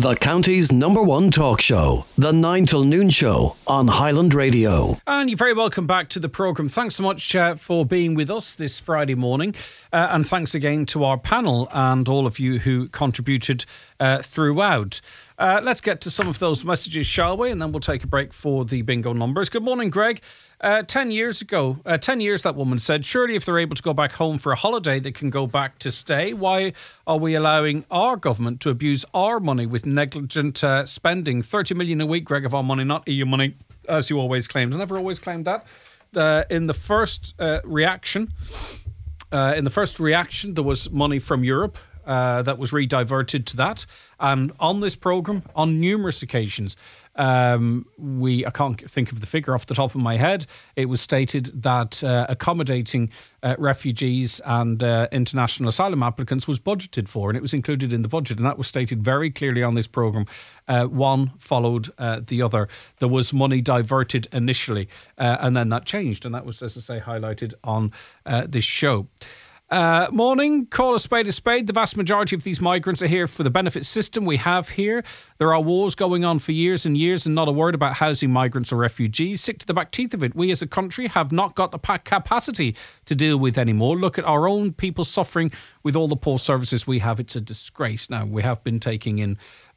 The county's #1 talk show, The 9 till Noon Show on Highland Radio. And you're very welcome back to the programme. Thanks so much for being with us this Friday morning. And thanks again to our panel and all of you who contributed throughout. Let's get to some of those messages, shall we? And then we'll take a break for the bingo numbers. Good morning, Greg. 10 years ago, 10 years, that woman said, surely if they're able to go back home for a holiday, they can go back to stay. Why are we allowing our government to abuse our money with negligent spending? 30 million a week, Greg, of our money, not EU money, as you always claimed. I never always claimed that. In the first reaction, there was money from Europe that was rediverted to that. And on this programme, on numerous occasions, I can't think of the figure off the top of my head. It was stated that accommodating refugees and international asylum applicants was budgeted for, and it was included in the budget, and that was stated very clearly on this programme. One followed the other. There was money diverted initially, and then that changed, and that was, as I say, highlighted on this show. Morning, call a spade a spade. The vast majority of these migrants are here for the benefit system we have here. There are wars going on for years and years and not a word about housing migrants or refugees. Sick to the back teeth of it. We as a country have not got the capacity to deal with anymore. Look at our own people suffering with all the poor services we have. It's a disgrace. Now, we have been taking in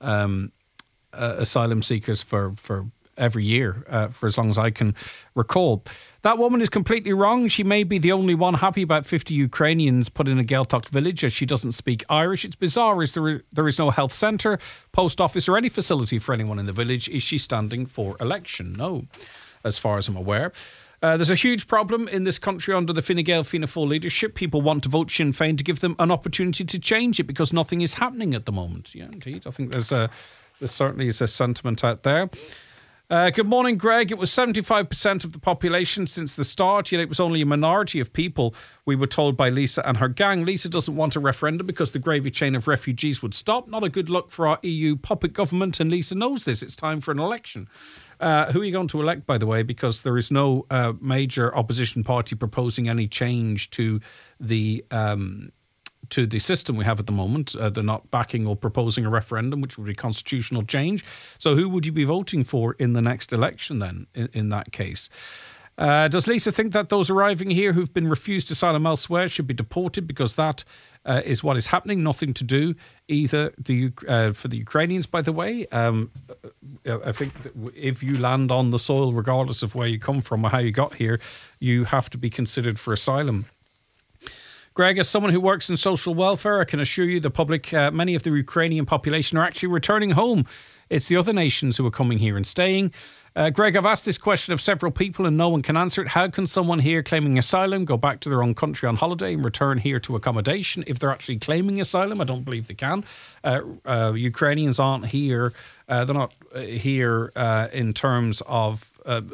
asylum seekers for every year for as long as I can recall. That woman is completely wrong. She may be the only one happy about 50 Ukrainians put in a Gaeltacht village as she doesn't speak Irish. It's bizarre as there is no health centre, post office or any facility for anyone in the village. Is she standing for election? No, as far as I'm aware. There's a huge problem in this country under the Fine Gael Fianna Fáil leadership. People want to vote Sinn Féin to give them an opportunity to change it because nothing is happening at the moment. Yeah, indeed. I think there certainly is a sentiment out there. Good morning, Greg. It was 75% of the population since the start, yet it was only a minority of people, we were told by Lisa and her gang. Lisa doesn't want a referendum because the gravy chain of refugees would stop. Not a good look for our EU puppet government, and Lisa knows this. It's time for an election. Who are you going to elect, by the way? Because there is no major opposition party proposing any change to the system we have at the moment. They're not backing or proposing a referendum, which would be constitutional change. So who would you be voting for in the next election then, in that case? Does Lisa think that those arriving here who've been refused asylum elsewhere should be deported because that is what is happening? Nothing to do either for the Ukrainians, by the way. I think that if you land on the soil, regardless of where you come from or how you got here, you have to be considered for asylum. Greg, as someone who works in social welfare, I can assure you the public, many of the Ukrainian population are actually returning home. It's the other nations who are coming here and staying. Greg, I've asked this question of several people and no one can answer it. How can someone here claiming asylum go back to their own country on holiday and return here to accommodation if they're actually claiming asylum? I don't believe they can. Ukrainians aren't here. They're not here in terms of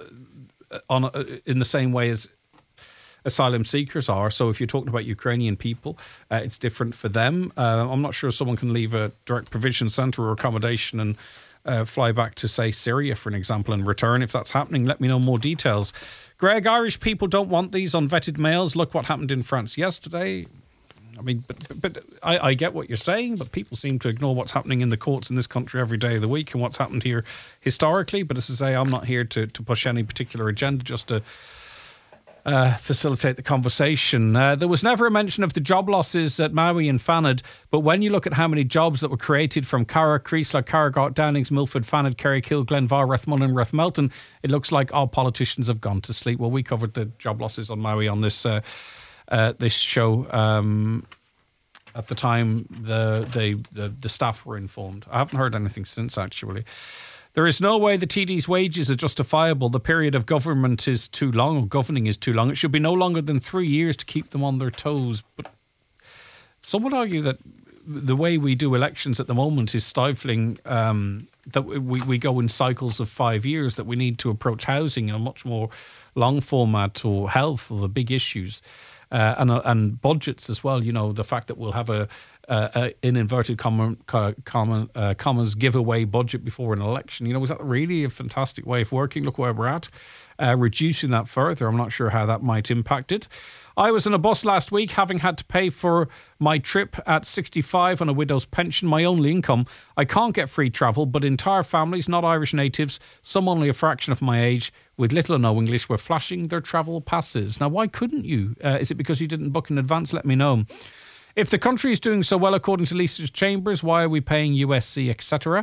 in the same way as asylum seekers are. So if you're talking about Ukrainian people, it's different for them. I'm not sure someone can leave a direct provision centre or accommodation and fly back to, say, Syria, for an example, and return. If that's happening, let me know more details. Greg, Irish people don't want these unvetted males. Look what happened in France yesterday. I mean, but I get what you're saying, but people seem to ignore what's happening in the courts in this country every day of the week and what's happened here historically. But as I say, I'm not here to push any particular agenda, just to facilitate the conversation. There was never a mention of the job losses at Maui and Fanad, but when you look at how many jobs that were created from Cara, Creasler, Carragart, Downings, Milford, Fanad, Kerrykill, Glenvar, Rathmullen, Rathmelton, it looks like our politicians have gone to sleep. Well, we covered the job losses on Maui on this show at the time the staff were informed. I haven't heard anything since, actually. There is no way the TD's wages are justifiable. The period of government is too long, or governing is too long. It should be no longer than 3 years to keep them on their toes. But some would argue that the way we do elections at the moment is stifling, that we go in cycles of 5 years, that we need to approach housing in a much more long format, or health, or the big issues. And budgets as well. You know, the fact that we'll have in inverted commas, giveaway budget before an election. Was that really a fantastic way of working? Look where we're at. Reducing that further, I'm not sure how that might impact it. I was in a bus last week, having had to pay for my trip at 65 on a widow's pension, my only income. I can't get free travel, but entire families, not Irish natives, some only a fraction of my age, with little or no English, were flashing their travel passes. Now, why couldn't you? Is it because you didn't book in advance? Let me know. If the country is doing so well, according to Lisa Chambers, why are we paying USC, etc.?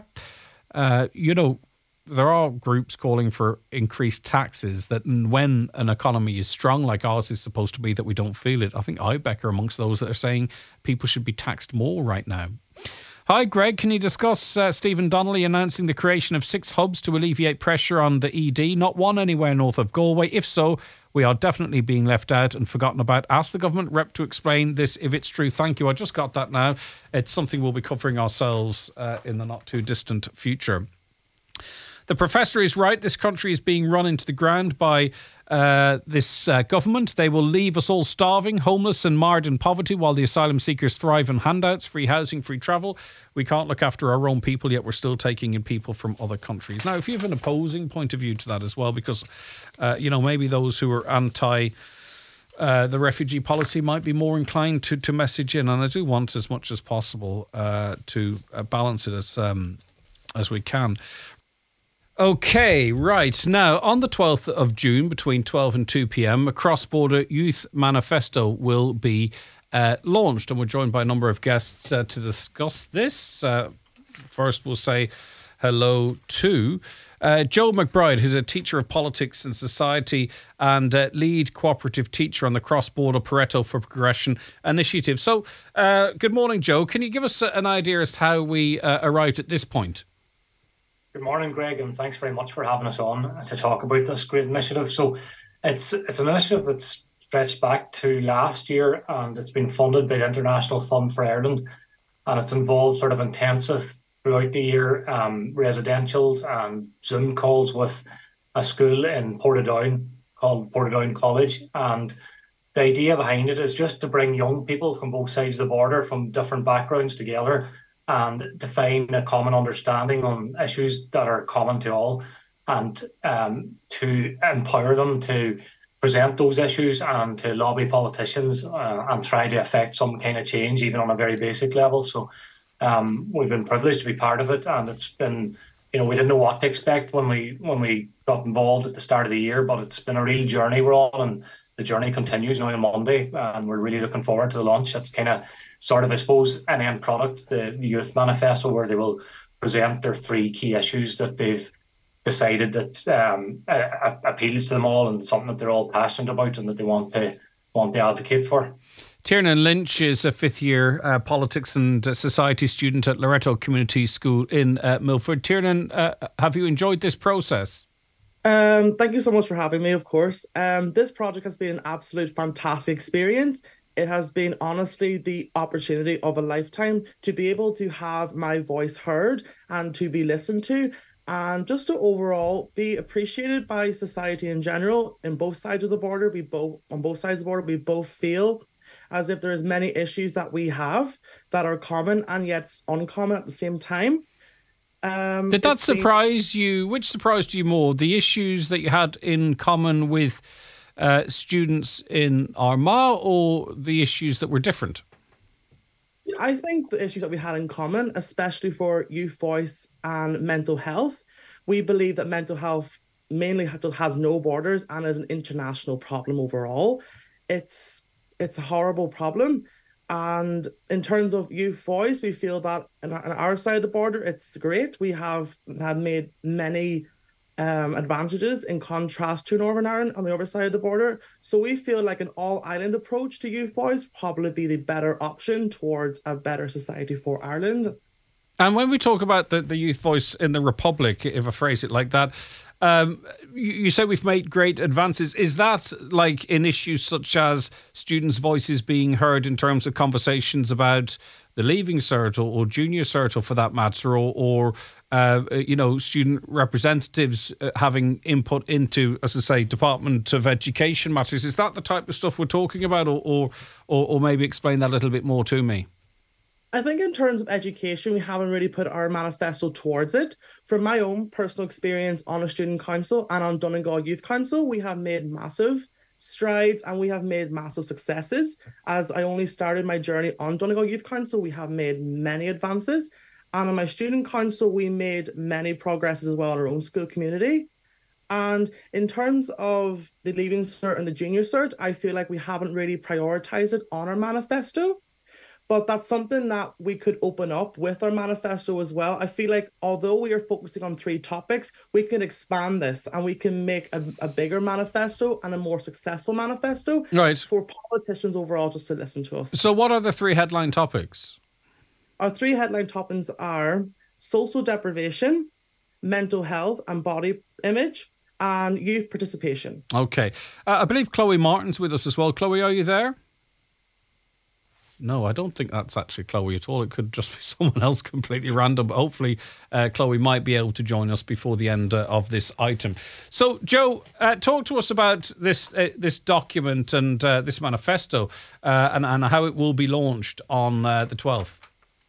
There are groups calling for increased taxes, that when an economy is strong like ours is supposed to be, that we don't feel it. I think IBEC are amongst those that are saying people should be taxed more right now. Hi, Greg. Can you discuss Stephen Donnelly announcing the creation of 6 hubs to alleviate pressure on the ED? Not one anywhere north of Galway. If so, we are definitely being left out and forgotten about. Ask the government rep to explain this if it's true. Thank you. I just got that now. It's something we'll be covering ourselves in the not too distant future. The professor is right. This country is being run into the ground by this government. They will leave us all starving, homeless and marred in poverty, while the asylum seekers thrive on handouts, free housing, free travel. We can't look after our own people, yet we're still taking in people from other countries. Now, if you have an opposing point of view to that as well, because, maybe those who are anti the refugee policy might be more inclined to message in, and I do want as much as possible to balance it as we can. Okay, right. Now, on the 12th of June, between 12 and 2 p.m, a cross-border youth manifesto will be launched, and we're joined by a number of guests to discuss this. First, we'll say hello to Joe McBride, who's a teacher of politics and society and lead cooperative teacher on the cross-border Pareto for Progression initiative. So, good morning, Joe. Can you give us an idea as to how we arrived at this point? Good morning, Greg, and thanks very much for having us on to talk about this great initiative. So it's an initiative that's stretched back to last year, and it's been funded by the International Fund for Ireland, and it's involved sort of intensive throughout the year residentials and Zoom calls with a school in Portadown called Portadown College. And the idea behind it is just to bring young people from both sides of the border, from different backgrounds together, and to find a common understanding on issues that are common to all, and to empower them to present those issues and to lobby politicians and try to affect some kind of change, even on a very basic level. So we've been privileged to be part of it, and it's been, we didn't know what to expect when we got involved at the start of the year, but it's been a real journey we're on, and the journey continues now on Monday, and we're really looking forward to the launch. It's kind of sort of, I suppose, an end product, the Youth Manifesto, where they will present their 3 key issues that they've decided that appeals to them all, and something that they're all passionate about and that they want to advocate for. Tiernan Lynch is a 5th-year politics and society student at Loreto Community School in Milford. Tiernan, have you enjoyed this process? Thank you so much for having me, of course. This project has been an absolute fantastic experience. It has been honestly the opportunity of a lifetime to be able to have my voice heard and to be listened to, and just to overall be appreciated by society in general. In both sides of the border, we both feel as if there's many issues that we have that are common and yet uncommon at the same time. Did that surprise you? Which surprised you more? The issues that you had in common with students in Armagh, or the issues that were different? I think the issues that we had in common, especially for youth voice and mental health, we believe that mental health mainly has no borders and is an international problem overall. It's a horrible problem. And in terms of youth voice, we feel that on our side of the border, it's great. We have made many advantages in contrast to Northern Ireland on the other side of the border. So we feel like an all-island approach to youth voice would probably be the better option towards a better society for Ireland. And when we talk about the youth voice in the Republic, if I phrase it like that, you say we've made great advances. Is that like in issues such as students' voices being heard in terms of conversations about the Leaving Cert or Junior Cert, or for that matter, or student representatives having input into, as I say, Department of Education matters? Is that the type of stuff we're talking about, or maybe explain that a little bit more to me? I think in terms of education, we haven't really put our manifesto towards it. From my own personal experience on a student council and on Donegal Youth Council, we have made massive strides and we have made massive successes. As I only started my journey on Donegal Youth Council, we have made many advances. And on my student council, we made many progresses as well in our own school community. And in terms of the Leaving Cert and the Junior Cert, I feel like we haven't really prioritized it on our manifesto. But that's something that we could open up with our manifesto as well. I feel like although we are focusing on 3 topics, we can expand this and we can make a bigger manifesto and a more successful manifesto for politicians overall just to listen to us. So what are the 3 headline topics? Our 3 headline topics are social deprivation, mental health and body image, and youth participation. Okay. I believe Chloe Martin's with us as well. Chloe, are you there? No, I don't think that's actually Chloe at all. It could just be someone else completely random. But hopefully, Chloe might be able to join us before the end of this item. So, Joe, talk to us about this document and this manifesto and how it will be launched on the 12th.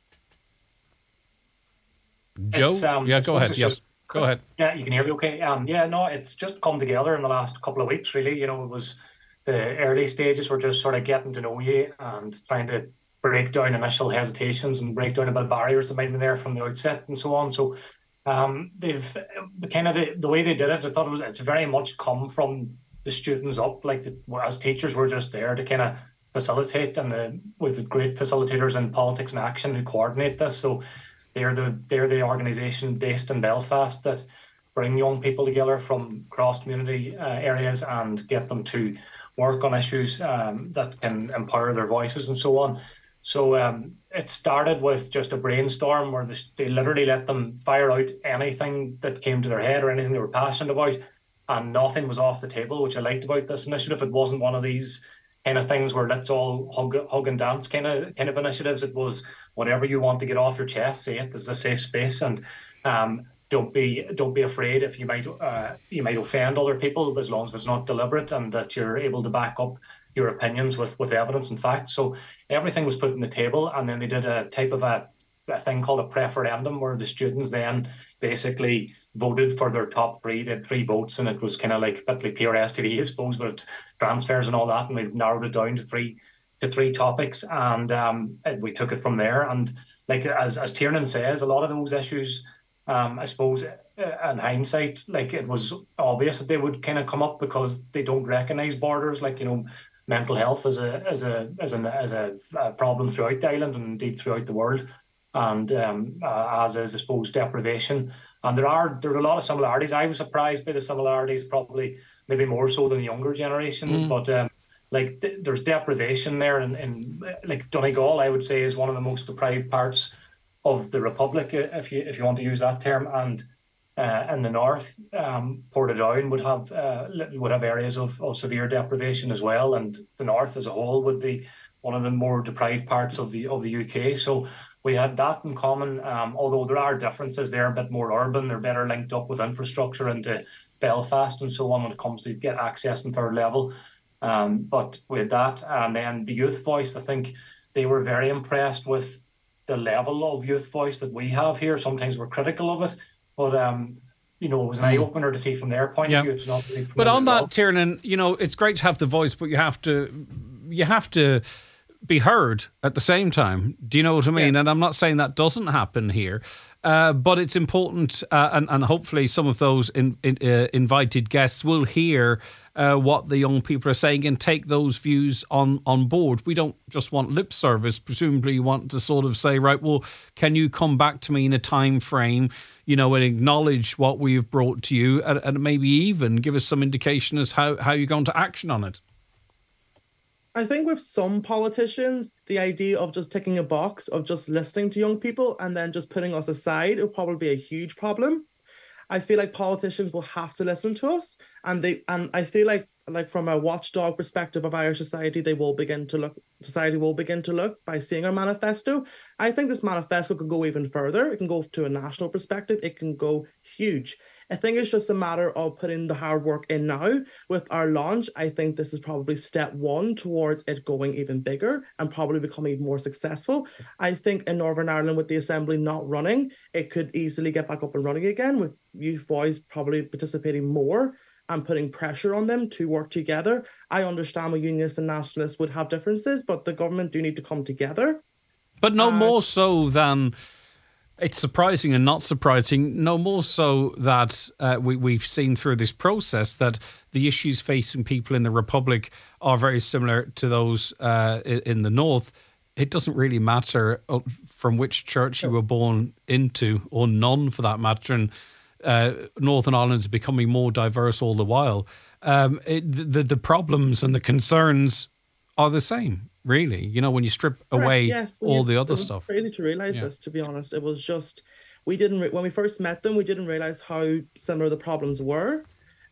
Joe? Go ahead. Yes, go ahead. Yeah, you can hear me okay. It's just come together in the last couple of weeks, really. It was the early stages were just sort of getting to know you and trying to break down initial hesitations and break down a bit of barriers that might be there from the outset and so on. So they've kind of the way they did it, I thought it's very much come from the students up. As teachers, we're just there to kind of facilitate, and we've great facilitators in Politics in Action who coordinate this. So they're the organisation based in Belfast that bring young people together from cross community areas and get them to work on issues that can empower their voices and so on. So it started with just a brainstorm where they literally let them fire out anything that came to their head or anything they were passionate about, and nothing was off the table, which I liked about this initiative. It wasn't one of these kind of things where let's all hug and dance kind of initiatives. It was whatever you want to get off your chest, say it. There's a safe space, and don't be afraid if you might offend other people, as long as it's not deliberate and that you're able to back up your opinions with evidence and facts. So everything was put on the table, and then they did a type of a thing called a preferendum where the students then basically voted for their top 3. They had 3 votes, and it was kind of like a bit like pure STD, I suppose, but transfers and all that, and we narrowed it down to three topics, and we took it from there. And as Tiernan says, a lot of those issues, I suppose, in hindsight, it was obvious that they would kind of come up because they don't recognise borders. Mental health as a problem throughout the island and indeed throughout the world, and as is, I suppose, deprivation. And there are a lot of similarities. I was surprised by the similarities, probably maybe more so than the younger generation. But there's deprivation there, and Donegal, I would say, is one of the most deprived parts of the Republic, if you want to use that term. And in the north, Portadown would have areas of severe deprivation as well, and the north as a whole would be one of the more deprived parts of the UK. So we had that in common, although there are differences. They're a bit more urban, they're better linked up with infrastructure into Belfast and so on when it comes to get access in third level. But with that, and then the youth voice, I think they were very impressed with the level of youth voice that we have here. Sometimes we're critical of it, but it was an eye-opener to see from their point of view. It's not really. But on that, Tiernan, it's great to have the voice, but you have to be heard at the same time. Do you know what I mean? Yes. And I'm not saying that doesn't happen here, but it's important, and hopefully some of those invited guests will hear what the young people are saying and take those views on board. We don't just want lip service. Presumably you want to sort of say, right, well, can you come back to me in a time frame, and acknowledge what we've brought to you, and maybe even give us some indication as how you're going to action on it. I think with some politicians, the idea of just ticking a box of just listening to young people and then just putting us aside will probably be a huge problem. I feel like politicians will have to listen to us, and I feel like like from a watchdog perspective of Irish society, society will begin to look by seeing our manifesto. I think this manifesto can go even further. It can go to a national perspective. It can go huge. I think it's just a matter of putting the hard work in now. With our launch, I think this is probably step one towards it going even bigger and probably becoming even more successful. I think in Northern Ireland, with the Assembly not running, it could easily get back up and running again, with Youth Voice probably participating more and putting pressure on them to work together. I understand why Unionists and Nationalists would have differences, but the government do need to come together. But no more so than... It's surprising and not surprising, no more so that we've seen through this process that the issues facing people in the Republic are very similar to those in the North. It doesn't really matter from which church you were born into, or none for that matter, and Northern Ireland is becoming more diverse all the while. The problems and the concerns are the same. Really, you know, when you strip away all the other stuff. It's crazy to realise this, to be honest. It was just, when we first met them, we didn't realise how similar the problems were.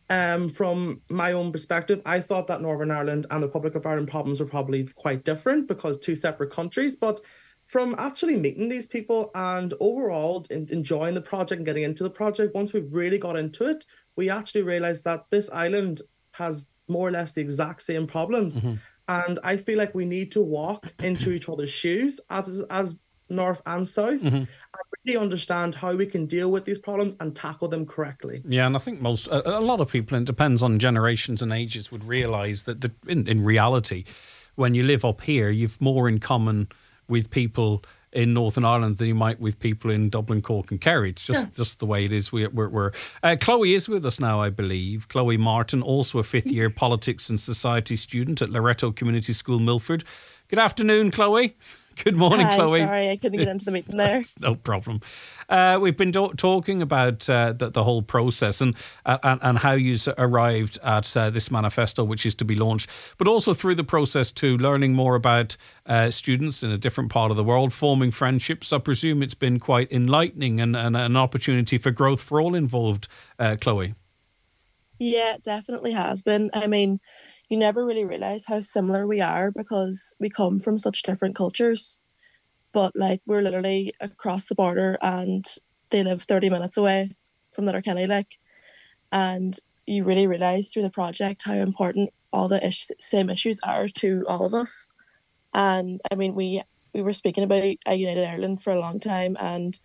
From my own perspective, I thought that Northern Ireland and the Republic of Ireland problems were probably quite different because two separate countries. But from actually meeting these people and overall enjoying the project and getting into the project, once we really got into it, we actually realised that this island has more or less the exact same problems. Mm-hmm. And I feel like we need to walk into each other's shoes as North and South, mm-hmm. and really understand how we can deal with these problems and tackle them correctly. Yeah, and I think a lot of people, and it depends on generations and ages, would realise that in reality, when you live up here, you've more in common with people in Northern Ireland than you might with people in Dublin, Cork and Kerry. It's just the way it is. We're Chloe is with us now, I believe. Chloe Martin, also a fifth-year politics and society student at Loreto Community School, Milford. Good afternoon, Chloe. Good morning, Hi, Chloe. Sorry, I couldn't get into the meeting there. No problem. We've been talking about the whole process and how you arrived at this manifesto, which is to be launched, but also through the process too, learning more about students in a different part of the world, forming friendships. I presume it's been quite enlightening and an opportunity for growth for all involved, Chloe. Yeah, it definitely has been. I mean, you never really realise how similar we are because we come from such different cultures. But like, we're literally across the border and they live 30 minutes away from Letterkenny, like, and you really realise through the project how important all the same issues are to all of us. And I mean, we were speaking about a United Ireland for a long time and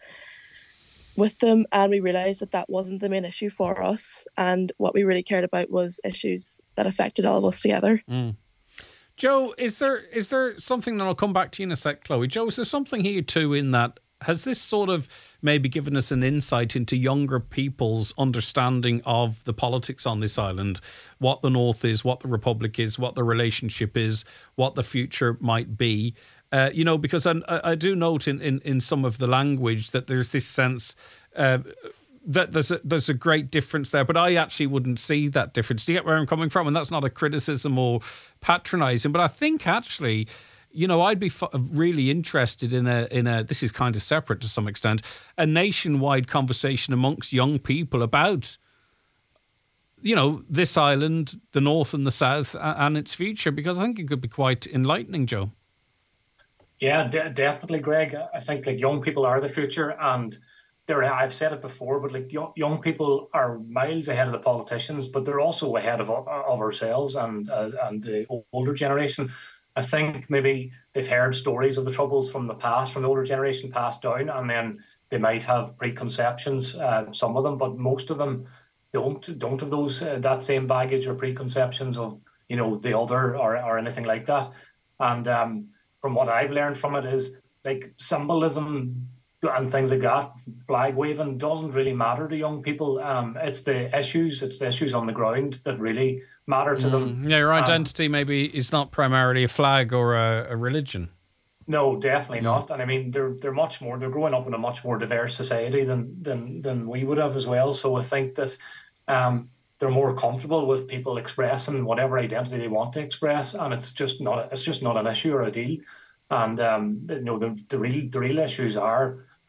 with them, and we realised that wasn't the main issue for us, and what we really cared about was issues that affected all of us together. Joe, is there something, and I'll come back to you in a sec, Chloe. Joe, is there something here too in that, has this sort of maybe given us an insight into younger people's understanding of the politics on this island, what the North is, what the Republic is, what the relationship is, what the future might be? Because I do note in some of the language that there's this sense that there's a great difference there, but I actually wouldn't see that difference. Do you get where I'm coming from? And that's not a criticism or patronising, but I think actually, I'd be really interested in a this is kind of separate to some extent, a nationwide conversation amongst young people about, this island, the North and the South, and its future, because I think it could be quite enlightening, Joe. Yeah, definitely, Greg. I think young people are the future, and I've said it before, but young people are miles ahead of the politicians, but they're also ahead of ourselves and the older generation. I think maybe they've heard stories of the troubles from the past, from the older generation passed down, and then they might have preconceptions, some of them, but most of them don't have those that same baggage or preconceptions of the other or anything like that. And from what I've learned from it is symbolism and things like that, flag waving doesn't really matter to young people. It's the issues on the ground that really matter to them. Yeah, your identity maybe is not primarily a flag or a religion. No, definitely not. And I mean, they're growing up in a much more diverse society than we would have as well. So I think that they're more comfortable with people expressing whatever identity they want to express, and it's just not an issue or a deal. And the real issues are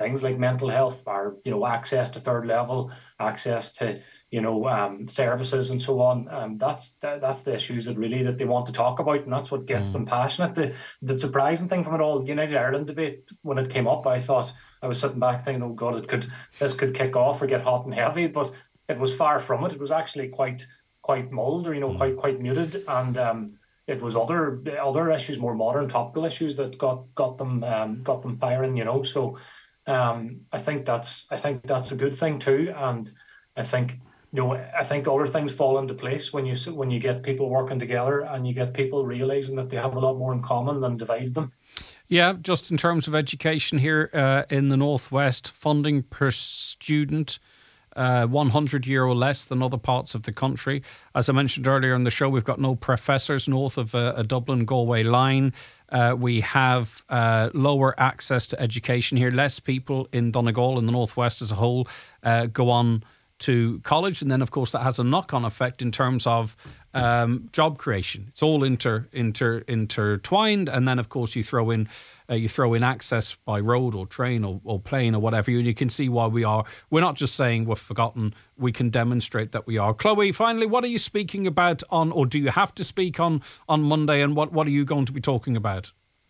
things like mental health, or access to third level, access to services and so on. That's the issues that they want to talk about, and that's what gets them passionate. The surprising thing from it all, the United Ireland debate, when it came up, I thought, I was sitting back thinking, oh God, this could kick off or get hot and heavy, but it was far from it. It was actually quite mulled, or quite muted, and it was other issues, more modern, topical issues, that got them firing. So I think that's a good thing too, and I think other things fall into place when you get people working together and you get people realizing that they have a lot more in common than divide them. Yeah, just in terms of education here in the Northwest, funding per student, €100 less than other parts of the country. As I mentioned earlier in the show, we've got no professors north of a Dublin-Galway line. We have lower access to education here. Less people in Donegal and the Northwest as a whole go on to college, and then of course that has a knock-on effect in terms of job creation. It's all intertwined, and then of course you throw in access by road or train or plane or whatever, and you can see why we're not just saying we're forgotten, we can demonstrate that we are. Chloe, finally, what are you speaking about or do you have to speak on Monday, and what are you going to be talking about?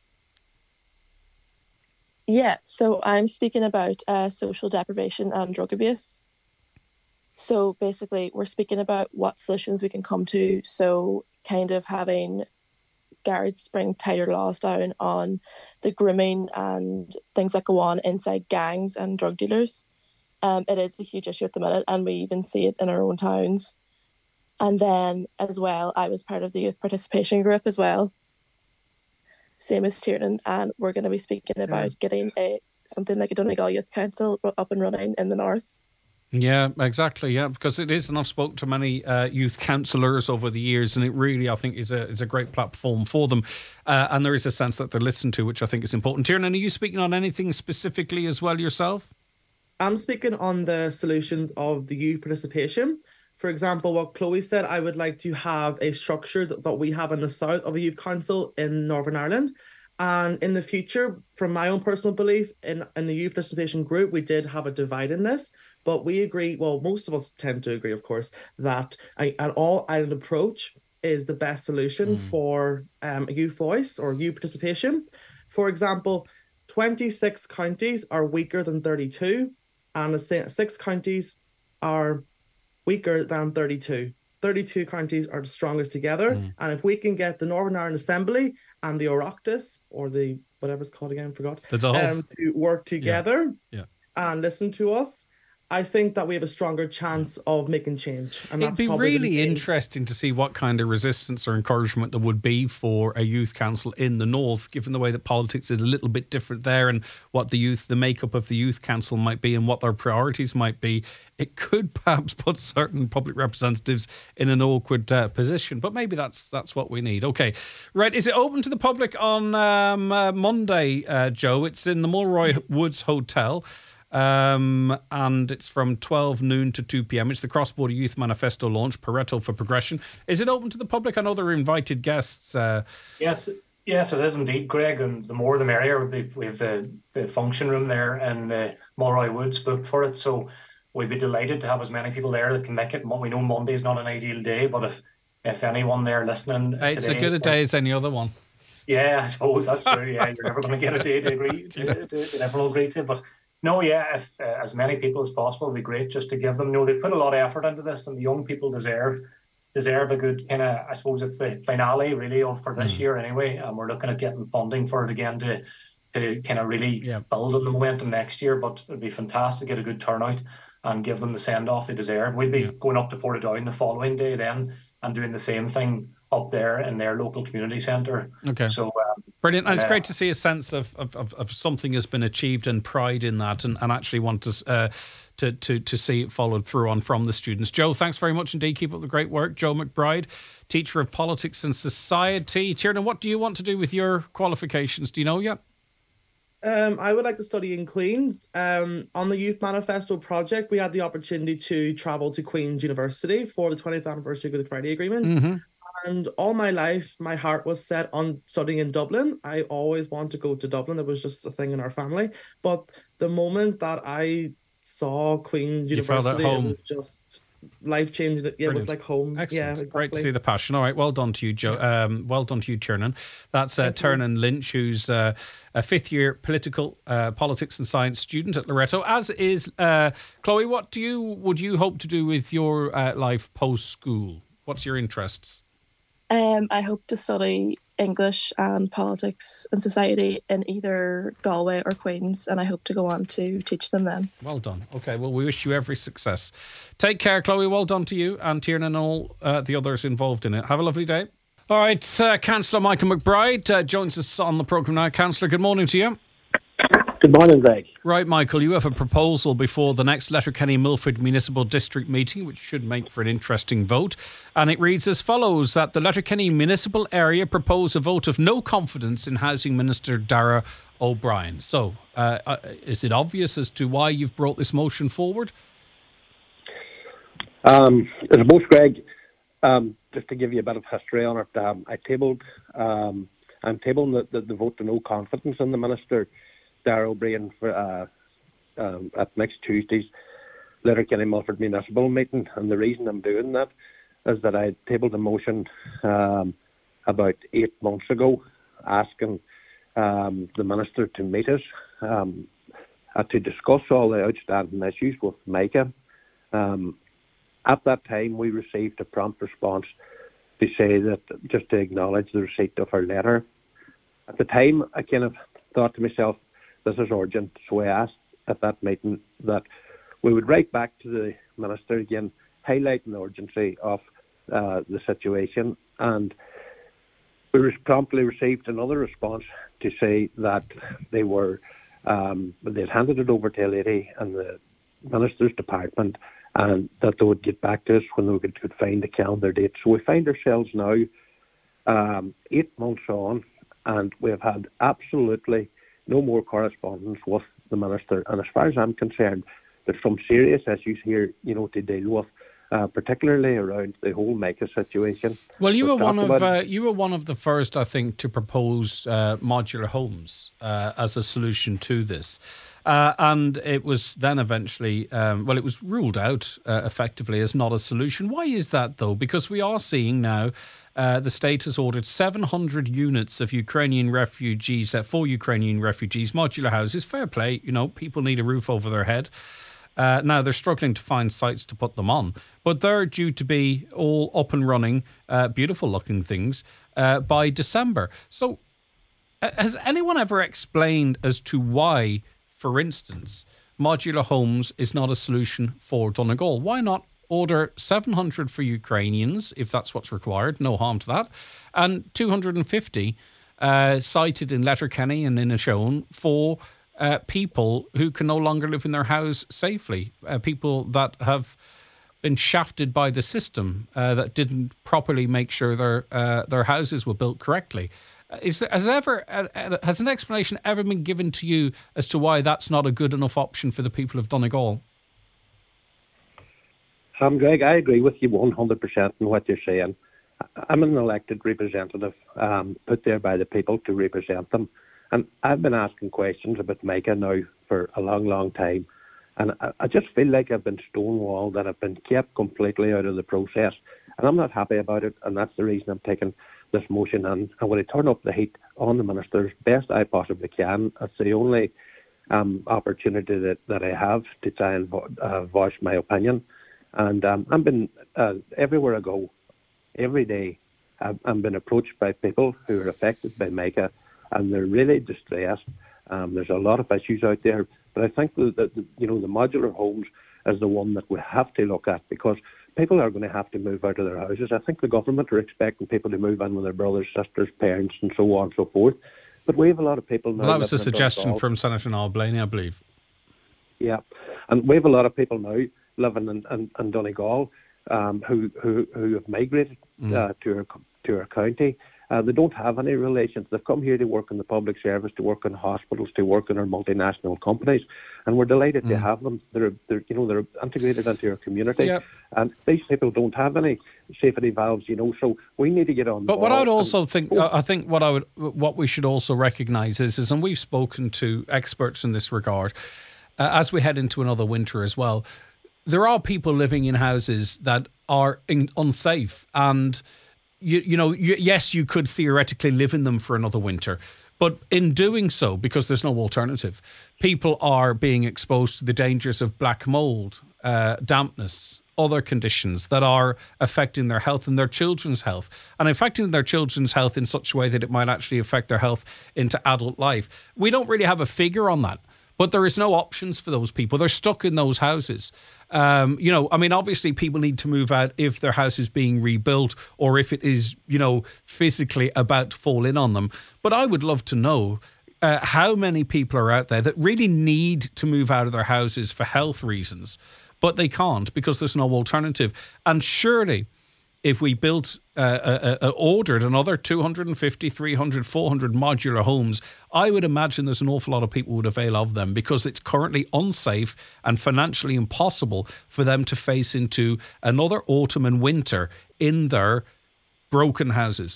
Yeah, so I'm speaking about social deprivation and drug abuse. So basically, we're speaking about what solutions we can come to. So kind of having guards bring tighter laws down on the grooming and things that go on inside gangs and drug dealers. It is a huge issue at the minute, and we even see it in our own towns. And then as well, I was part of the youth participation group as well, same as Tiernan, and we're going to be speaking about getting something like a Donegal Youth Council up and running in the north. Yeah, exactly. Yeah, because it is, and I've spoken to many youth counsellors over the years, and it really, I think, is a great platform for them. And there is a sense that they're listened to, which I think is important. Tiernan, are you speaking on anything specifically as well yourself? I'm speaking on the solutions of the youth participation. For example, what Chloe said, I would like to have a structure that we have in the south of a youth council in Northern Ireland. And in the future, from my own personal belief, in the youth participation group, we did have a divide in this. But we agree, well, most of us tend to agree, of course, that an all-island approach is the best solution for youth voice or youth participation. For example, 26 counties are weaker than 32, and 6 counties are weaker than 32. 32 counties are the strongest together. And if we can get the Northern Ireland Assembly and the Oireachtas, or the, whatever it's called again, forgot, to work together and listen to us, I think that we have a stronger chance of making change. And it'd be really interesting to see what kind of resistance or encouragement there would be for a youth council in the north, given the way that politics is a little bit different there, and what the makeup of the youth council might be and what their priorities might be. It could perhaps put certain public representatives in an awkward position, but maybe that's what we need. Okay, right. Is it open to the public on Monday, Joe? It's in the Mulroy Woods Hotel. And it's from 12 noon to 2 p.m. It's the Cross-Border Youth Manifesto launch, Pareto for Progression. Is it open to the public? I know there are invited guests. Yes, it is indeed, Greg, and the more the merrier. We have the function room there and the Mulroy Woods booked for it, so we'd be delighted to have as many people there that can make it. We know Monday's not an ideal day, but if anyone there listening it's as good a day as any other one. Yeah, I suppose that's true. Yeah, you're never going to get a day to agree to everyone agree to, but no, yeah, if as many people as possible would be great, just to give them, they put a lot of effort into this, and the young people deserve a good kind of, I suppose it's the finale really for this year anyway, and we're looking at getting funding for it again to kind of really build on the momentum next year. But it'd be fantastic to get a good turnout and give them the send-off they deserve. We'd be going up to Portadown the following day then and doing the same thing up there in their local community centre. Okay. So brilliant. And it's great to see a sense of something has been achieved and pride in that, and actually want to see it followed through on from the students. Joe, thanks very much indeed. Keep up the great work. Joe McBride, teacher of politics and society. Tiernan, what do you want to do with your qualifications? Do you know yet? I would like to study in Queen's. On the Youth Manifesto project, we had the opportunity to travel to Queen's University for the 20th anniversary of the Good Friday Agreement. And all my life, my heart was set on studying in Dublin. I always wanted to go to Dublin. It was just a thing in our family. But the moment that I saw Queen's You felt at University, it home. was just life-changing. Yeah, it was like home. Excellent. Yeah, Great to exactly. see the passion. All right, well done to you, Joe. Well done to you, Tiernan. That's Tiernan Lynch, who's a fifth-year politics and science student at Loreto. As is Chloe. What would you hope to do with your life post-school? What's your interests? I hope to study English and politics and society in either Galway or Queen's, and I hope to go on to teach them then. Well done. Okay, well, we wish you every success. Take care, Chloe. Well done to you and Tiernan and all the others involved in it. Have a lovely day. All right, Councillor Michael McBride joins us on the programme now. Councillor, good morning to you. Good morning, Greg. Right, Michael, you have a proposal before the next Letterkenny Milford Municipal District meeting, which should make for an interesting vote. And it reads as follows, that the Letterkenny Municipal Area propose a vote of no confidence in Housing Minister Darragh O'Brien. So, is it obvious as to why you've brought this motion forward? I suppose, Greg, just to give you a bit of history on it, I'm tabling the vote to no confidence in the Minister Darragh O'Brien for at next Tuesday's Letterkenny Milford Municipal meeting, and the reason I'm doing that is that I tabled a motion about 8 months ago asking the Minister to meet us to discuss all the outstanding issues with Micah. At that time, we received a prompt response to say that, just to acknowledge the receipt of our letter. At the time, I kind of thought to myself, this is urgent, so I asked at that meeting that we would write back to the Minister again, highlighting the urgency of the situation, and we promptly received another response to say that they'd handed it over to a lady in the Minister's department and that they would get back to us when they could find a calendar date. So we find ourselves now 8 months on, and we have had absolutely no more correspondence with the Minister. And as far as I'm concerned, there's some serious issues here, to deal with, particularly around the whole Micah situation. Well, you were one of the first, I think, to propose modular homes as a solution to this. And it was then eventually, it was ruled out effectively as not a solution. Why is that, though? Because we are seeing now the state has ordered 700 units of Ukrainian refugees, for Ukrainian refugees, modular houses. Fair play, people need a roof over their head. Now, they're struggling to find sites to put them on, but they're due to be all up and running, beautiful-looking things, by December. So has anyone ever explained as to why, for instance, modular homes is not a solution for Donegal? Why not order 700 for Ukrainians, if that's what's required, no harm to that, and 250 cited in Letterkenny and in Ashone for people who can no longer live in their house safely, people that have been shafted by the system, that didn't properly make sure their houses were built correctly. Has an explanation ever been given to you as to why that's not a good enough option for the people of Donegal? Greg, I agree with you 100% in what you're saying. I'm an elected representative put there by the people to represent them. And I've been asking questions about Micah now for a long, long time. And I just feel like I've been stonewalled, that I've been kept completely out of the process. And I'm not happy about it. And that's the reason I'm taking this motion. And I'm going to turn up the heat on the Minister as best I possibly can. It's the only opportunity that I have to try and voice my opinion. And I've been, everywhere I go, every day, I'm being approached by people who are affected by Micah, and they're really distressed. There's a lot of issues out there, but I think that the modular homes is the one that we have to look at, because people are going to have to move out of their houses. I think the government are expecting people to move in with their brothers, sisters, parents, and so on and so forth. But we have a lot of people now. Well, that was a suggestion from Senator Niall Blaney, I believe. Yeah, and we have a lot of people now living in Donegal who have migrated to our county. They don't have any relations. They've come here to work in the public service, to work in hospitals, to work in our multinational companies, and we're delighted to have them. They're integrated into our community, and these people don't have any safety valves, so we need to get on. But what I'd also think, I think what we should also recognise is, and we've spoken to experts in this regard, as we head into another winter as well, there are people living in houses that are unsafe, and yes, you could theoretically live in them for another winter, but in doing so, because there's no alternative, people are being exposed to the dangers of black mold, dampness, other conditions that are affecting their health and their children's health, and affecting their children's health in such a way that it might actually affect their health into adult life. We don't really have a figure on that. But there is no options for those people. They're stuck in those houses. Obviously people need to move out if their house is being rebuilt or if it is, physically about to fall in on them. But I would love to know how many people are out there that really need to move out of their houses for health reasons, but they can't because there's no alternative. And surely, if we built, ordered another 250, 300, 400 modular homes, I would imagine there's an awful lot of people would avail of them because it's currently unsafe and financially impossible for them to face into another autumn and winter in their broken houses.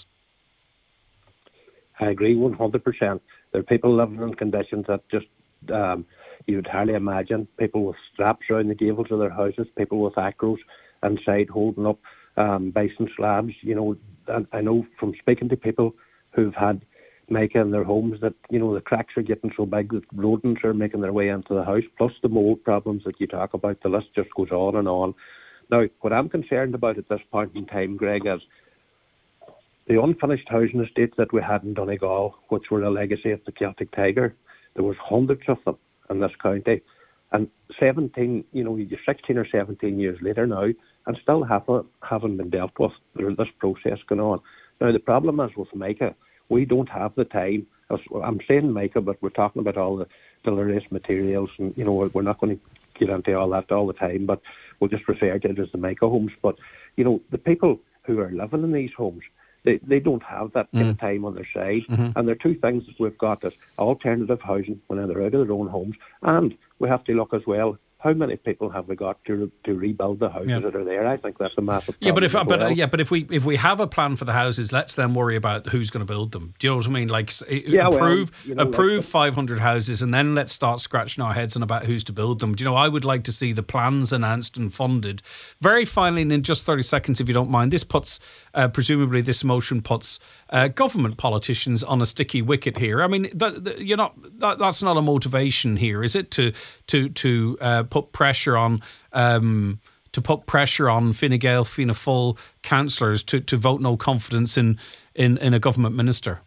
I agree 100%. There are people living in conditions that just you'd hardly imagine. People with straps around the gables of their houses, people with acros inside holding up basin slabs, and I know from speaking to people who've had mica in their homes that, the cracks are getting so big that rodents are making their way into the house, plus the mold problems that you talk about. The list just goes on and on. Now, what I'm concerned about at this point in time, Greg, is the unfinished housing estates that we had in Donegal, which were a legacy of the Celtic Tiger. There was hundreds of them in this county. And 16 or 17 years later now, and still haven't been dealt with. There's this process going on. Now, the problem is with mica, we don't have the time. I'm saying mica, but we're talking about all the deleterious materials, and, we're not going to get into all that all the time, but we'll just refer to it as the mica homes. But, the people who are living in these homes, they don't have that kind of time on their side. Mm-hmm. And there are two things that we've got as alternative housing when they're out of their own homes. And we have to look as well, how many people have we got to rebuild the houses that are there? I think that's a massive problem. But if we have a plan for the houses, let's then worry about who's going to build them. Do you know what I mean? Like approve 500 houses, and then let's start scratching our heads on about who's to build them. Do you know? I would like to see the plans announced and funded. Very finally, and in just 30 seconds, if you don't mind, this puts presumably this motion puts government politicians on a sticky wicket here. I mean, that's not a motivation here, is it? To put pressure on Fine Gael, Fianna Fáil councillors to vote no confidence in a government minister?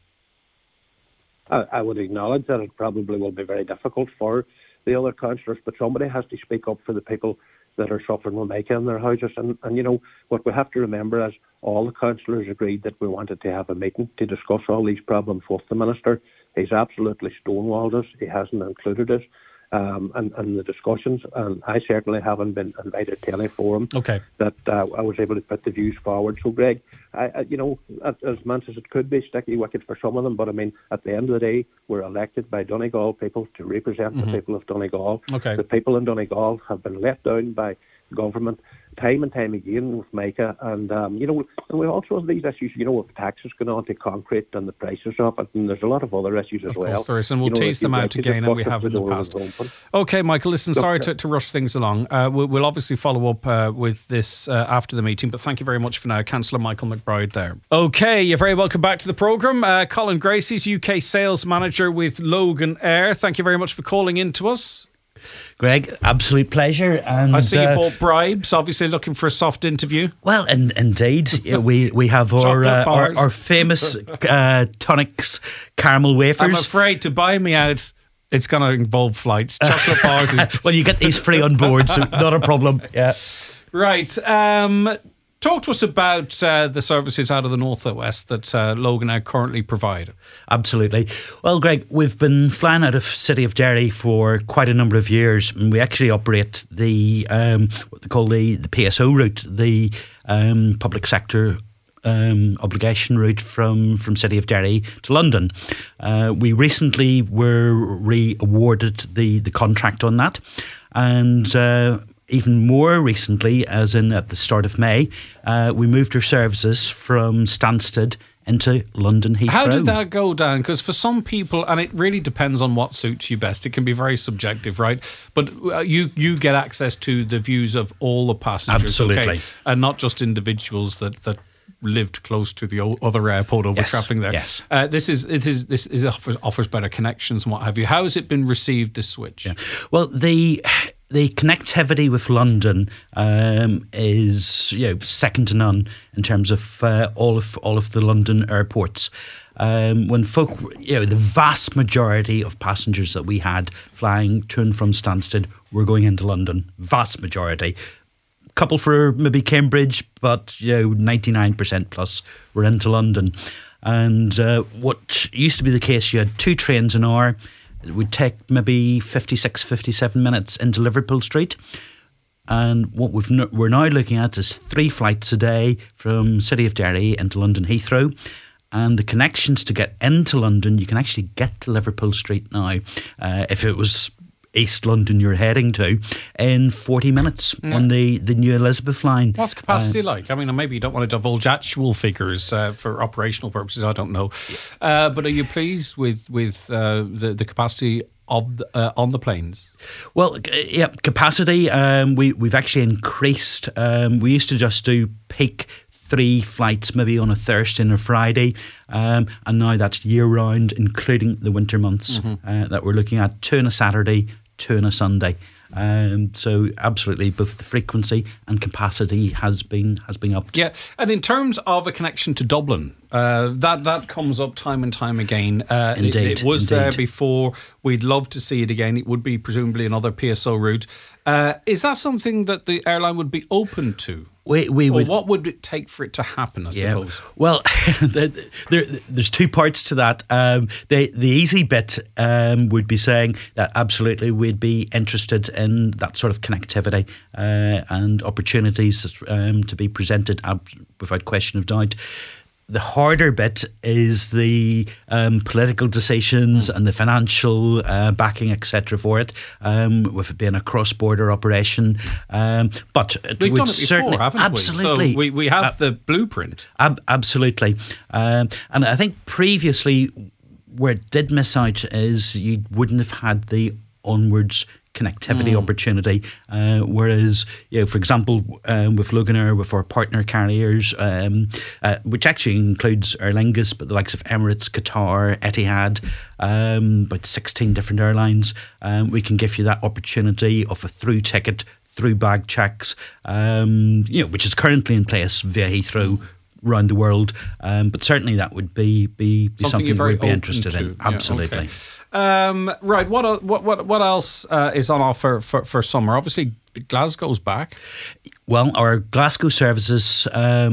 I would acknowledge that it probably will be very difficult for the other councillors, but somebody has to speak up for the people that are suffering with mica in their houses. And what we have to remember is all the councillors agreed that we wanted to have a meeting to discuss all these problems with the minister. He's absolutely stonewalled us. He hasn't included us. And the discussions, and I certainly haven't been invited to any forum that I was able to put the views forward. So, Greg, as much as it could be sticky wicket for some of them, but I mean, at the end of the day, we're elected by Donegal people to represent the people of Donegal. The people in Donegal have been let down by government time and time again with mica, and and we also have these issues, with taxes going on to concrete and the prices of it, and there's a lot of other issues as well. Of course there is, and we'll tease them out again, and we have in the past. Okay, Michael, listen, sorry to rush things along. We'll obviously follow up with this after the meeting, but thank you very much for now. Councillor Michael McBride there. Okay, you're very welcome back to the programme. Colin Gracie's UK Sales Manager with Loganair. Thank you very much for calling in to us. Greg, absolute pleasure. And I see you bought bribes, obviously looking for a soft interview. Well, indeed. We have our famous Tonics caramel wafers. I'm afraid to buy me out, it's going to involve flights. Chocolate bars. Well, you get these free on board, so not a problem. Yeah. Right. Talk to us about the services out of the North or West that Loganair currently provide. Absolutely. Well, Greg, we've been flying out of City of Derry for quite a number of years, and we actually operate the what they call the PSO route, the public sector obligation route from City of Derry to London. We recently were re-awarded the contract on that, and even more recently, as in at the start of May, we moved our services from Stansted into London Heathrow. How did that go, Dan? Because for some people, and it really depends on what suits you best, it can be very subjective, right? But you get access to the views of all the passengers. Absolutely. Okay? And not just individuals that lived close to the other airport or were travelling there. Yes. This offers better connections and what have you. How has it been received, this switch? Yeah. Well, the connectivity with London is second to none in terms of all of the London airports. When folk, the vast majority of passengers that we had flying to and from Stansted were going into London. Vast majority. Couple for maybe Cambridge, but 99% plus were into London. And what used to be the case, you had 2 trains an hour. It would take maybe 56, 57 minutes into Liverpool Street. And what we're now looking at is 3 flights a day from City of Derry into London Heathrow. And the connections to get into London, you can actually get to Liverpool Street now. If it was East London you're heading to, in 40 minutes on the new Elizabeth line. What's capacity like? I mean, maybe you don't want to divulge actual figures for operational purposes, I don't know. But are you pleased with the capacity of on the planes? Well, yeah, capacity, we've actually increased. We used to just do peak 3 flights maybe on a Thursday and a Friday, and now that's year round, including the winter months that we're looking at. 2 on a Saturday, 2 on a Sunday. So absolutely, both the frequency and capacity has been upped. Yeah, and in terms of a connection to Dublin, that comes up time and time again. Indeed, it was there before. We'd love to see it again. It would be presumably another PSO route. Is that something that the airline would be open to? We would. What would it take for it to happen, I suppose? Well, there's 2 parts to that. The easy bit would be saying that absolutely we'd be interested in that sort of connectivity and opportunities to be presented without question of doubt. The harder bit is the political decisions and the financial backing, etc., for it, with it being a cross-border operation. But we've done it before, haven't absolutely. we? So we have the blueprint. Absolutely. And I think previously where it did miss out is you wouldn't have had the onwards connectivity opportunity, whereas for example with Loganair, with our partner carriers, which actually includes Aer Lingus, but the likes of Emirates, Qatar, Etihad, about 16 different airlines, we can give you that opportunity of a through ticket, through bag checks, which is currently in place via Heathrow around the world, but certainly that would be something we'd be interested in. Absolutely. Okay. Right. What else is on offer for summer? Obviously, Glasgow's back. Well, our Glasgow services,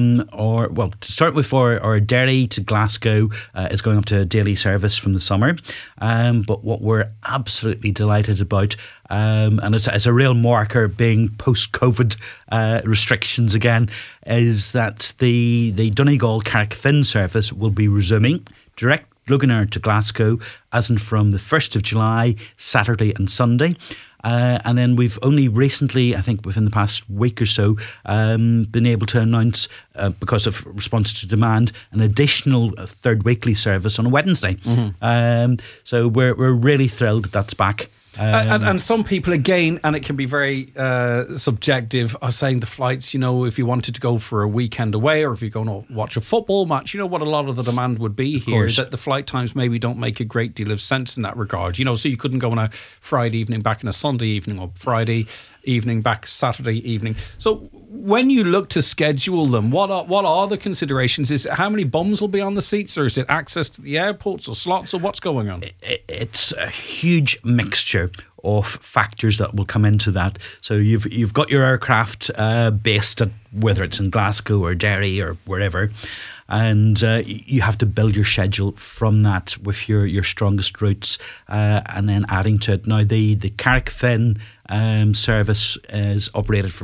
to start with, our Derry to Glasgow is going up to a daily service from the summer. But what we're absolutely delighted about, and it's a real marker being post-COVID restrictions again, is that the Donegal Carrickfinn service will be resuming direct Loganair to Glasgow, as in from the 1st of July, Saturday and Sunday. And then we've only recently, I think within the past week or so, been able to announce, because of response to demand, an additional 3rd weekly service on a Wednesday. So we're really thrilled that's back. And some people, again, and it can be very subjective, are saying the flights, if you wanted to go for a weekend away or if you're going to watch a football match, what a lot of the demand would be here, that the flight times maybe don't make a great deal of sense in that regard. So you couldn't go on a Friday evening back on a Sunday evening, or Friday evening back Saturday evening. So when you look to schedule them, what are the considerations? Is it how many bums will be on the seats, or is it access to the airports or slots, or what's going on? It's a huge mixture of factors that will come into that. So you've got your aircraft based at, whether it's in Glasgow or Derry or wherever, and you have to build your schedule from that with your strongest routes, and then adding to it. Now the Carrickfinn service is operated from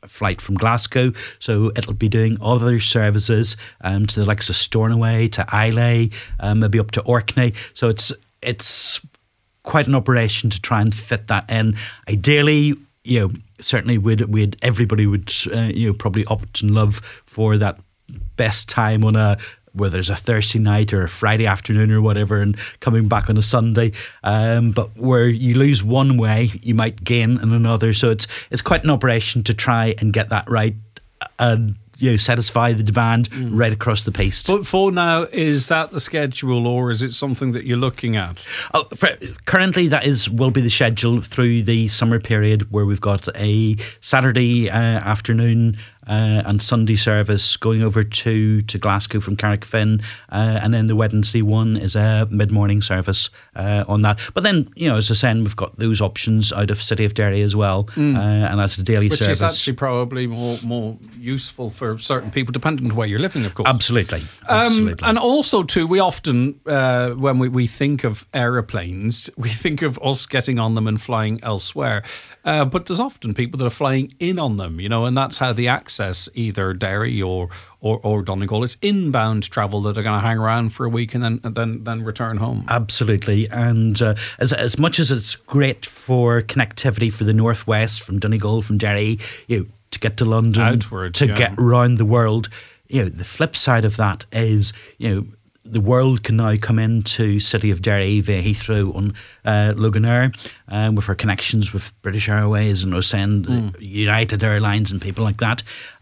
flight from Glasgow, so it'll be doing other services to the likes of Stornoway, to Islay, maybe up to Orkney. So it's quite an operation to try and fit that in. Ideally, certainly everybody would probably opt and love for that best time on whether it's a Thursday night or a Friday afternoon or whatever, and coming back on a Sunday. But where you lose one way, you might gain in another. So it's quite an operation to try and get that right and satisfy the demand right across the piece. But for now, is that the schedule, or is it something that you're looking at? Currently, that will be the schedule through the summer period, where we've got a Saturday afternoon and Sunday service going over to Glasgow from Carrickfinn, and then the Wednesday one is a mid-morning service on that. But then, as I said, we've got those options out of City of Derry as well, and that's a daily service. Which is actually probably more useful for certain people, depending on where you're living, of course. Absolutely. And also, too, we often, when we think of aeroplanes, we think of us getting on them and flying elsewhere. But there's often people that are flying in on them, and that's how the access either Derry or Donegal. It's inbound travel that are going to hang around for a week and then return home. Absolutely. And as much as it's great for connectivity for the Northwest, from Donegal, from Derry, to get to London, outward, to get around the world, the flip side of that is, the world can now come into City of Derry via Heathrow on Loganair, with our connections with British Airways and Osend, United Airlines and people like that,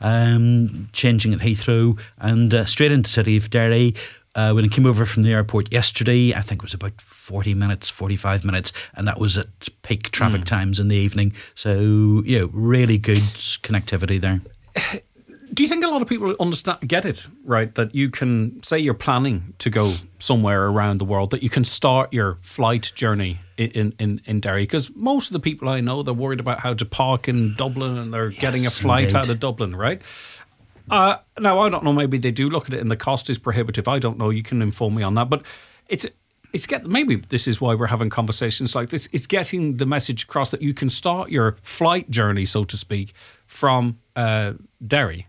changing at Heathrow and straight into City of Derry. When I came over from the airport yesterday, I think it was about 45 minutes, and that was at peak traffic times in the evening. So, really good connectivity there. Do you think a lot of people get it, right? That you can, say you're planning to go somewhere around the world, that you can start your flight journey in Derry? Because most of the people I know, they're worried about how to park in Dublin, and they're getting a flight out of Dublin, right? Now, I don't know, maybe they do look at it and the cost is prohibitive. I don't know, you can inform me on that. But maybe this is why we're having conversations like this. It's getting the message across that you can start your flight journey, so to speak, from Derry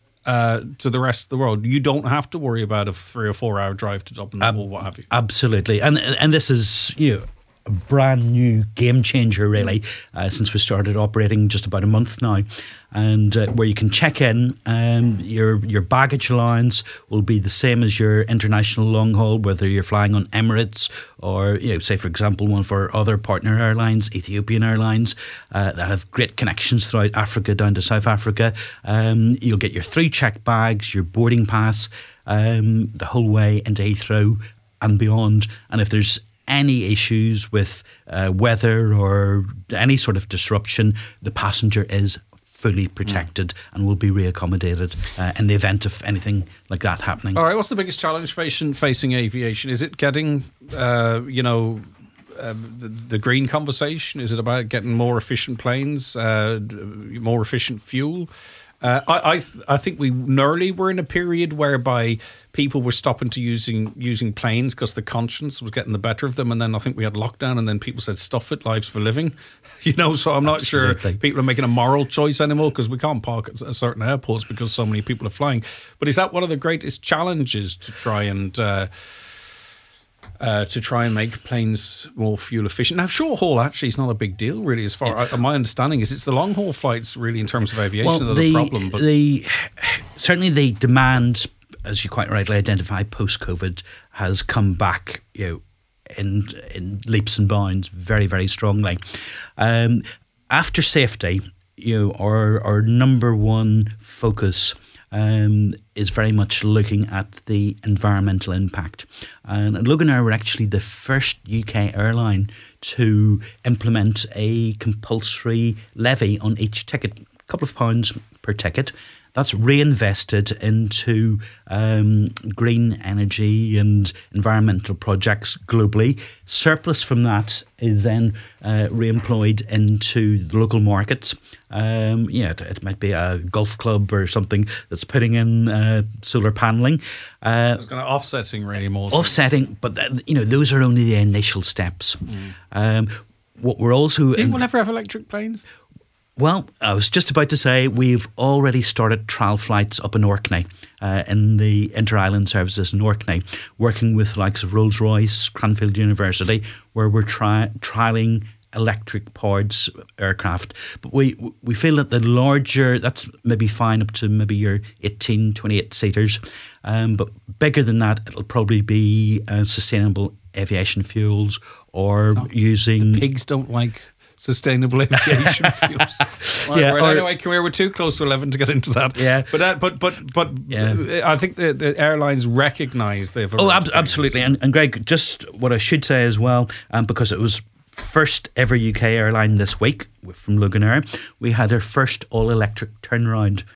to the rest of the world. You don't have to worry about a 3 or 4 hour drive to Dublin or what have you. Absolutely. And this is, a brand new game changer, really, since we started operating just about a month now. And where you can check in, your baggage allowance will be the same as your international long haul, whether you're flying on Emirates or, say, for example, one of our other partner airlines, Ethiopian Airlines, that have great connections throughout Africa down to South Africa. You'll get your 3 checked bags, your boarding pass, the whole way into Heathrow and beyond. And if there's any issues with weather or any sort of disruption, the passenger is fully protected and will be reaccommodated in the event of anything like that happening. All right, what's the biggest challenge facing aviation? Is it getting, the green conversation? Is it about getting more efficient planes, more efficient fuel? I think we nearly were in a period whereby people were stopping to using planes because the conscience was getting the better of them, and then I think we had lockdown, and then people said, "Stuff it, life's for living," So I'm not sure people are making a moral choice anymore, because we can't park at certain airports because so many people are flying. But is that one of the greatest challenges to try and make planes more fuel efficient? Now, short haul actually is not a big deal, really, as far as my understanding is. It's the long haul flights, really, in terms of aviation, that are the problem. But certainly the demand, as you quite rightly identify, post-COVID has come back, in leaps and bounds very, very strongly. After safety, our number one focus is very much looking at the environmental impact. And Loganair were actually the first UK airline to implement a compulsory levy on each ticket, a couple of pounds per ticket. That's reinvested into green energy and environmental projects globally. Surplus from that is then re-employed into the local markets. It might be a golf club or something that's putting in solar panelling. It's kind of offsetting, really, more. Offsetting, but those are only the initial steps. What we're also... Do you ever have electric planes? Well, I was just about to say we've already started trial flights up in Orkney, in the inter-island services in Orkney, working with the likes of Rolls-Royce, Cranfield University, where we're trialling electric-powered aircraft. But we feel that the larger, that's maybe fine up to maybe your 18, 28 seaters, but bigger than that, it'll probably be sustainable aviation fuels or using... Pigs don't like sustainable aviation fuels. Anyway, come here. We're too close to 11 to get into that. Yeah, but I think the airlines recognise they've. Absolutely, and Greg, just what I should say as well, because it was first ever UK airline this week from Loganair, we had our first all electric turnaround